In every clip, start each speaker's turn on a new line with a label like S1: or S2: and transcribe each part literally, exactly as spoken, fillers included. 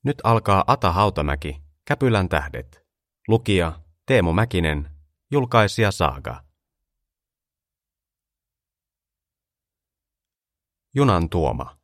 S1: Nyt alkaa Ata Hautamäki, Käpylän tähdet. Lukija Teemu Mäkinen, julkaisija Saaga. Junan tuoma.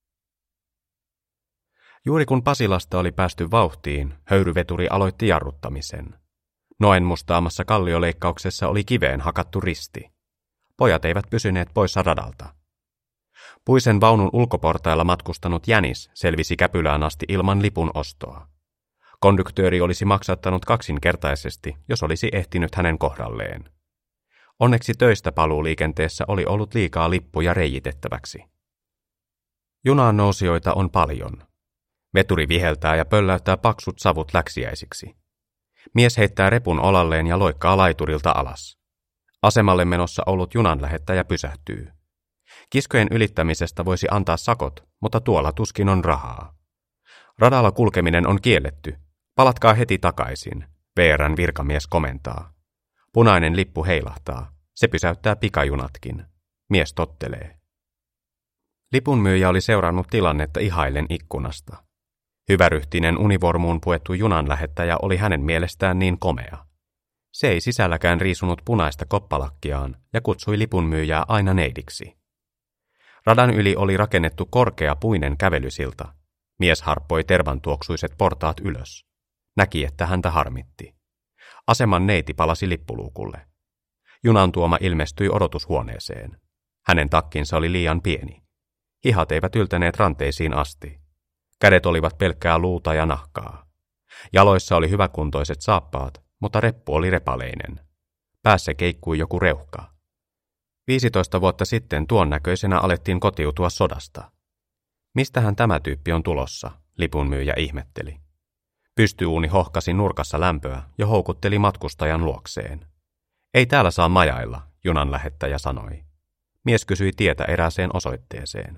S1: Juuri kun Pasilasta oli päästy vauhtiin, höyryveturi aloitti jarruttamisen. Noen mustaamassa kallioleikkauksessa oli kiveen hakattu risti. Pojat eivät pysyneet poissa radalta. Puisen vaunun ulkoportailla matkustanut jänis selvisi Käpylään asti ilman lipun ostoa. Konduktööri olisi maksattanut kaksinkertaisesti, jos olisi ehtinyt hänen kohdalleen. Onneksi töistä paluuliikenteessä oli ollut liikaa lippuja reijitettäväksi. Junaan nousijoita on paljon. Veturi viheltää ja pölläyttää paksut savut läksiäisiksi. Mies heittää repun olalleen ja loikkaa laiturilta alas. Asemalle menossa ollut junan lähettäjä pysähtyy. Kiskojen ylittämisestä voisi antaa sakot, mutta tuolla tuskin on rahaa. Radalla kulkeminen on kielletty. Palatkaa heti takaisin, V R:n virkamies komentaa. Punainen lippu heilahtaa. Se pysäyttää pikajunatkin. Mies tottelee. Lipunmyyjä oli seurannut tilannetta ihaillen ikkunasta. Hyväryhtinen univormuun puettu junan lähettäjä oli hänen mielestään niin komea. Se ei sisälläkään riisunut punaista koppalakkiaan ja kutsui lipunmyyjää aina neidiksi. Radan yli oli rakennettu korkea puinen kävelysilta. Mies harppoi tervantuoksuiset portaat ylös. Näki, että häntä harmitti. Aseman neiti palasi lippuluukulle. Junan tuoma ilmestyi odotushuoneeseen. Hänen takkinsa oli liian pieni. Hihat eivät yltäneet ranteisiin asti. Kädet olivat pelkkää luuta ja nahkaa. Jaloissa oli hyväkuntoiset saappaat, mutta reppu oli repaleinen. Päässä keikkui joku reuhka. Viisitoista vuotta sitten tuon näköisenä alettiin kotiutua sodasta. Mistähän tämä tyyppi on tulossa, lipunmyyjä ihmetteli. Pystyyuuni hohkasi nurkassa lämpöä ja houkutteli matkustajan luokseen. Ei täällä saa majailla, junan lähettäjä sanoi. Mies kysyi tietä erääseen osoitteeseen.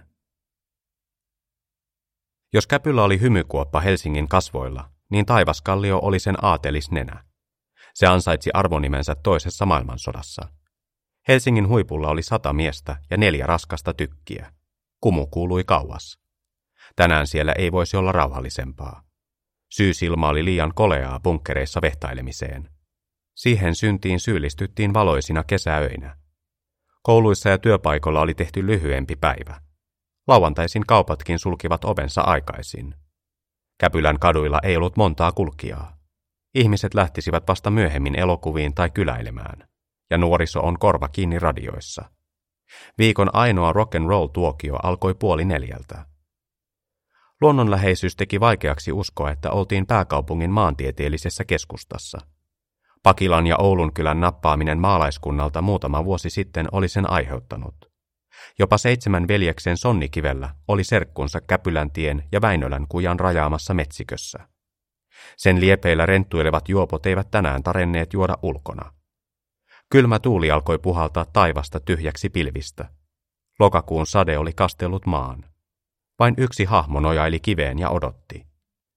S1: Jos Käpylä oli hymykuoppa Helsingin kasvoilla, niin Taivaskallio oli sen aatelisnenä. Se ansaitsi arvonimensä toisessa maailmansodassa. Helsingin huipulla oli sata miestä ja neljä raskasta tykkiä. Kumu kuului kauas. Tänään siellä ei voisi olla rauhallisempaa. Syysilma oli liian koleaa bunkkereissa vehtailemiseen. Siihen syntiin syyllistyttiin valoisina kesäöinä. Kouluissa ja työpaikoilla oli tehty lyhyempi päivä. Lauantaisin kaupatkin sulkivat ovensa aikaisin. Käpylän kaduilla ei ollut montaa kulkijaa. Ihmiset lähtisivät vasta myöhemmin elokuviin tai kyläilemään, ja nuoriso on korva kiinni radioissa. Viikon ainoa rock and roll tuokio alkoi puoli neljältä. Luonnonläheisyys teki vaikeaksi uskoa, että oltiin pääkaupungin maantieteellisessä keskustassa. Pakilan ja Oulun kylän nappaaminen maalaiskunnalta muutama vuosi sitten oli sen aiheuttanut. Jopa seitsemän veljeksen Sonnikivellä oli serkkunsa Käpyläntien ja Väinölän kujan rajaamassa metsikössä. Sen liepeillä renttuilevat juopot eivät tänään tarenneet juoda ulkona. Kylmä tuuli alkoi puhaltaa taivasta tyhjäksi pilvistä. Lokakuun sade oli kastellut maan. Vain yksi hahmo nojaili kiveen ja odotti.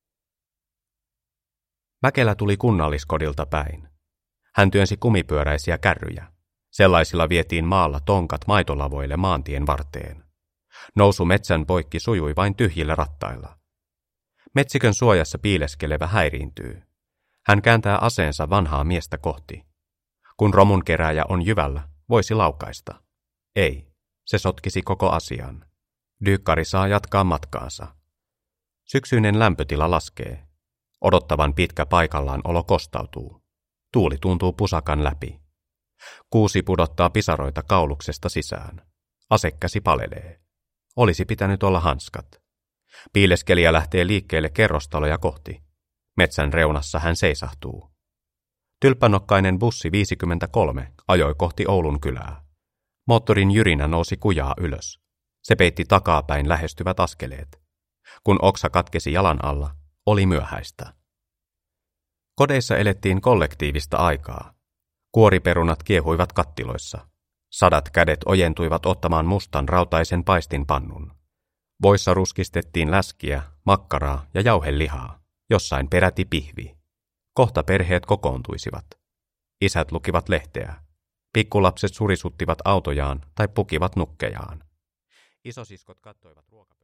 S1: Mäkelä tuli kunnalliskodilta päin. Hän työnsi kumipyöräisiä kärryjä. Sellaisilla vietiin maalla tonkat maitolavoille maantien varteen. Nousu metsän poikki sujui vain tyhjillä rattailla. Metsikön suojassa piileskelevä häiriintyy. Hän kääntää aseensa vanhaa miestä kohti. Kun romunkerääjä on jyvällä, voisi laukaista. Ei, se sotkisi koko asian. Dyykkari saa jatkaa matkaansa. Syksyinen lämpötila laskee. Odottavan pitkä paikallaan olo kostautuu. Tuuli tuntuu pusakan läpi. Kuusi pudottaa pisaroita kauluksesta sisään. Asekäsi palelee. Olisi pitänyt olla hanskat. Piileskelijä lähtee liikkeelle kerrostaloja kohti. Metsän reunassa hän seisahtuu. Tylppänokkainen bussi viisikymmentäkolme ajoi kohti Oulun kylää. Moottorin jyrinä nousi kujaa ylös. Se peitti takapäin lähestyvät askeleet. Kun oksa katkesi jalan alla, oli myöhäistä. Kodeissa elettiin kollektiivista aikaa. Kuoriperunat kiehuivat kattiloissa. Sadat kädet ojentuivat ottamaan mustan rautaisen paistinpannun. Voissa ruskistettiin läskiä, makkaraa ja jauhelihaa, jossain peräti pihvi. Kohta perheet kokoontuisivat. Isät lukivat lehteä. Pikkulapset surisuttivat autojaan tai pukivat nukkejaan. Isosiskot kattoivat ruoka